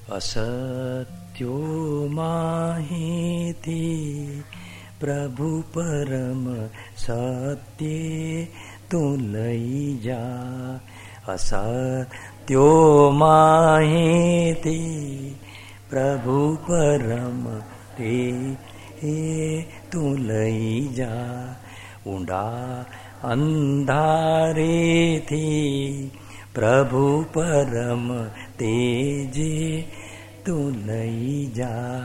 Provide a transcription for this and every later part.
असत्यो माहिती प्रभु परम सत्ये तू लई जा. असत्यो माहिती प्रभु परम તે તું લઈ જા. ઊંડા અંધારેથી પ્રભુ પરમ તેજે તું લઈ જા.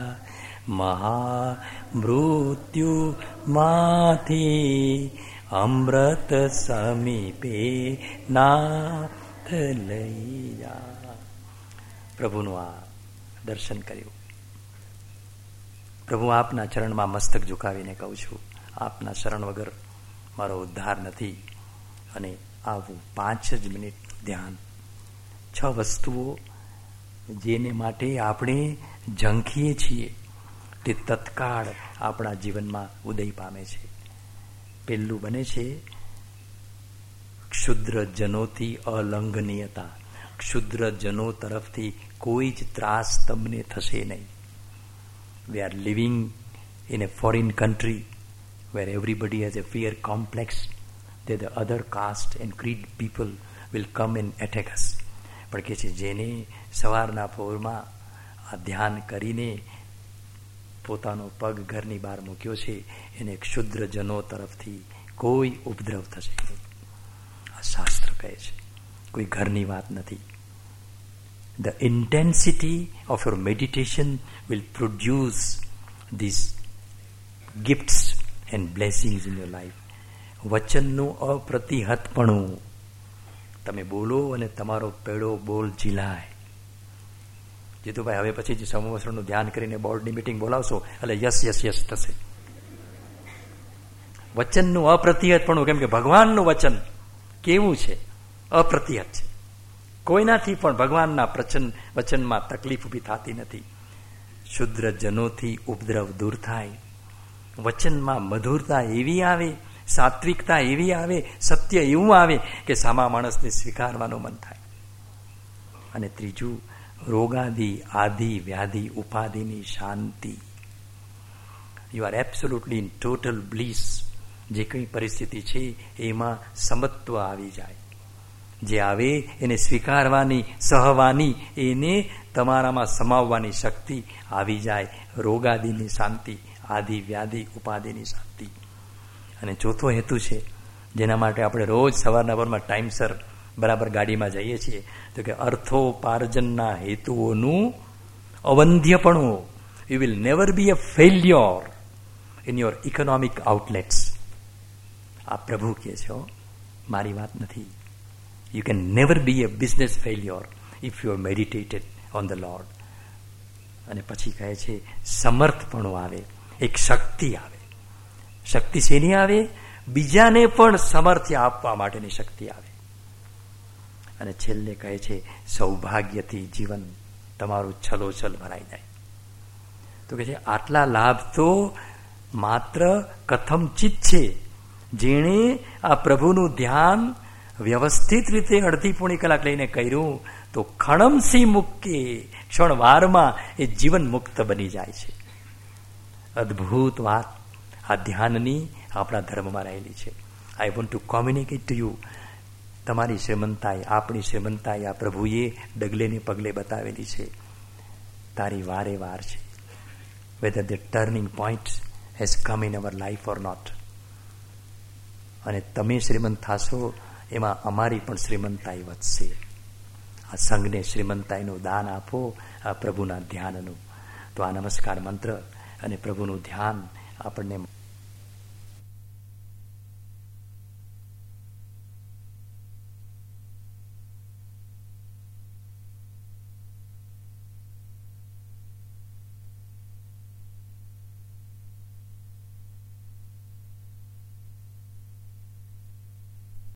મહામૃત્યુમાંથી અમૃત સમીપે નાથ લઈ જા. પ્રભુનું આ દર્શન કર્યું. પ્રભુ આપના ચરણમાં મસ્તક ઝુકાવીને કહું છું, આપના શરણ વગર મારો ઉદ્ધાર નથી. અને આવું 5 જ મિનિટ ધ્યાન, 6 વસ્તુઓ જેને માટે આપણે ઝંખીએ છીએ તે તત્કાળ આપણા જીવનમાં ઉદય પામે છે. પહેલું બને છે ક્ષુદ્ર જનોથી અલંઘનીયતા. ક્ષુદ્ર જનો તરફથી કોઈ જ ત્રાસ તમને થશે નહીં. We are living in a foreign country where everybody has a fear complex that the other caste and creed people will come and attack us. પણ કે છે જેને સવારના પોરમાં આ ધ્યાન કરીને પોતાનો પગ ઘરની બહાર મૂક્યો છે એને ક્ષુદ્ર જનો તરફથી કોઈ ઉપદ્રવ થશે નહીં. આ શાસ્ત્ર કહે છે, કોઈ ઘરની વાત નથી. The intensity of your meditation will produce these gifts and blessings in your life. વચનનું અપ્રતિહતપણું. તમે બોલો અને તમારો પેડો બોલ ઝીલાય. જીતુભાઈ હવે પછી જે સંવત્સરનું ધ્યાન કરીને બોર્ડની મીટિંગ બોલાવશો એટલે યસ યસ યસ થશે. વચનનું અપ્રતિહતપણું, કેમ કે ભગવાનનું વચન કેવું છે? અપ્રતિહત છે. કોઈનાથી પણ ભગવાનના વચનમાં તકલીફ ઊભી થતી નથી. શુદ્ર જનોથી ઉપદ્રવ દૂર થાય. વચનમાં મધુરતા એવી આવે, સાત્વિકતા એવી આવે, સત્ય એવું આવે કે સામા માણસને સ્વીકારવાનું મન થાય. અને ત્રીજું, રોગાદિ આદિ વ્યાધિ ઉપાધિની શાંતિ. You are absolutely in total bliss. જે કંઈ પરિસ્થિતિ છે એમાં સમત્વ આવી જાય. જે આવે એને સ્વીકારવાની, સહવાની, એને તમારામાં સમાવવાની શક્તિ આવી જાય. રોગાદિની શાંતિ, આદિ વ્યાધિ ઉપાધિની શાંતિ. અને ચોથો હેતુ છે જેના માટે આપણે રોજ સવારના પરમાં ટાઈમસર બરાબર ગાડીમાં જઈએ છીએ, તો કે અર્થોપાર્જનના હેતુઓનું અવંધ્યપણું. You will never be a failure in your economic outlets. આ પ્રભુ કહે છે, મારી વાત નથી. You can never be a business failure if you are meditated on the Lord. અને પછી કહે છે સમર્થપણું આવે, એક શક્તિ આવે. શક્તિ શેની આવે? બીજાને પણ સમર્થ્ય આપવા માટેની શક્તિ આવે. અને છેલ્લે કહે છે સૌભાગ્યથી જીવન તમારું છલોછલ ભરાઈ જાય. તો કહે છે આટલા લાભ તો માત્ર કથમચિત છે. જેણે આ પ્રભુનું ધ્યાન વ્યવસ્થિત રીતે અડધી પોણી કલાક લઈને કર્યું તો ખણમસી મુક્કે, ક્ષણવારમાં એ જીવન મુક્ત બની જાય છે. અદ્ભુત વાત આ ધ્યાનની આપણા ધર્મમાં રહેલી છે. I want to communicate to you. તમારી શ્રીમંતાઈ, આપણી શ્રીમંતાઈ આ પ્રભુએ ડગલે ને પગલે બતાવેલી છે. તારી વારે વાર છે. Whether the turning point has come in our life or not. અને તમે શ્રીમંત થશો એમાં અમારી પણ શ્રીમંતાઈ વધશે. આ સંઘને શ્રીમંતાઈનું દાન આપો, આ પ્રભુના ધ્યાનનું. તો આ નમસ્કાર મંત્ર અને પ્રભુનું ધ્યાન આપણને